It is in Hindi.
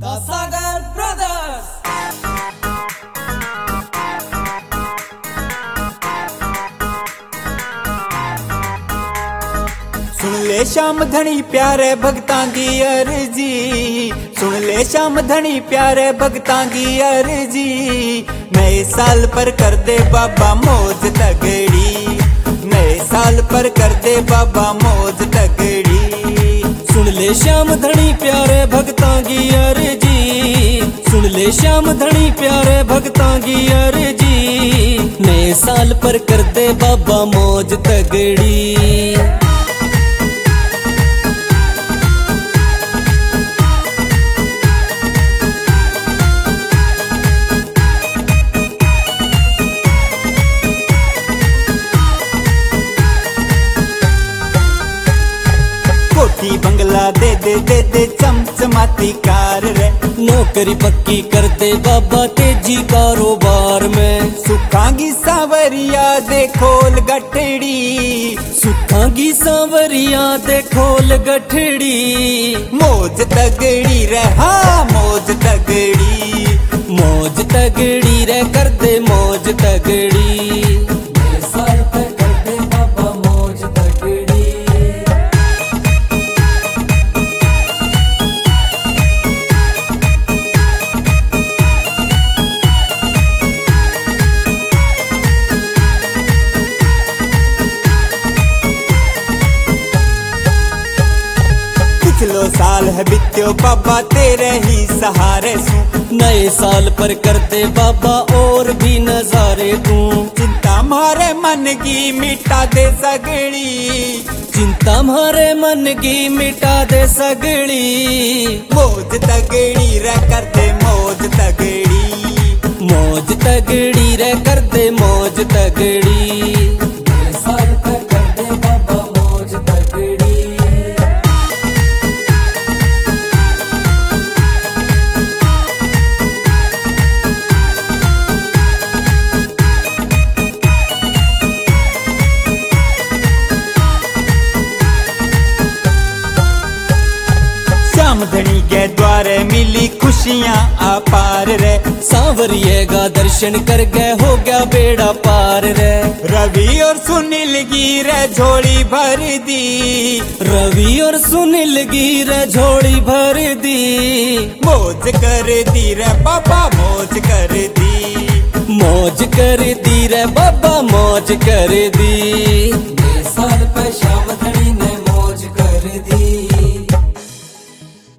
The Sagar Brothers। सुन ले श्याम धनी प्यारे भगतां की अर्जी, सुन ले श्याम धनी प्यारे भगतां की अर्जी। नए साल पर कर दे बाबा मौज तगड़ी, नए साल पर कर दे बाबा मौज तगड़ी। सुन ले श्याम धनी प्यारे भगतां की अर्जी, सुन ले श्याम धनी प्यारे भगतां की अर्जी। नए साल पर कर दे बाबा मौज तगड़ी। कोठी बंगला दे दे चमचमाती कार रे। नौकरी पक्की कर दे बाबा तेजी कारोबार में। सुखांगी सांवरिया दे खोल गठड़ी, सुखांगी सांवरिया दे खोल गठड़ी। मौज तगड़ी रे हाँ मौज तगड़ी, मौज तगड़ी रे कर दे मौज तगड़ी। नए साल पर कर दे बाबा मौज तगड़ी। पिछलो साल है बित्यो बाबा तेरे ही सहारे सू। नए साल पर कर दे बाबा और भी नजारे तू। चिंता मारे मन की मिटा दे सगड़ी, चिंता मारे मन की मिटा दे सगड़ी। मौज तगड़ी रे कर दे मौज तगड़ी, मौज तगड़ी रे कर दे मौज तगड़ी। नए साल पर कर दे बाबा मौज तगड़ी। श्याम धनी के द्वारे मिली खुशियाँ अपार रे। सांवरिये का दर्शन कर गए हो गया बेड़ा पार रे। रवि और सुनील की रे झोली भर दी, रवि और सुनील की रे झोली भर दी। मौज कर दी रे बाबा मौज कर दी, मौज कर दी रे बाबा मौज कर दी। नए साल पर श्याम धनी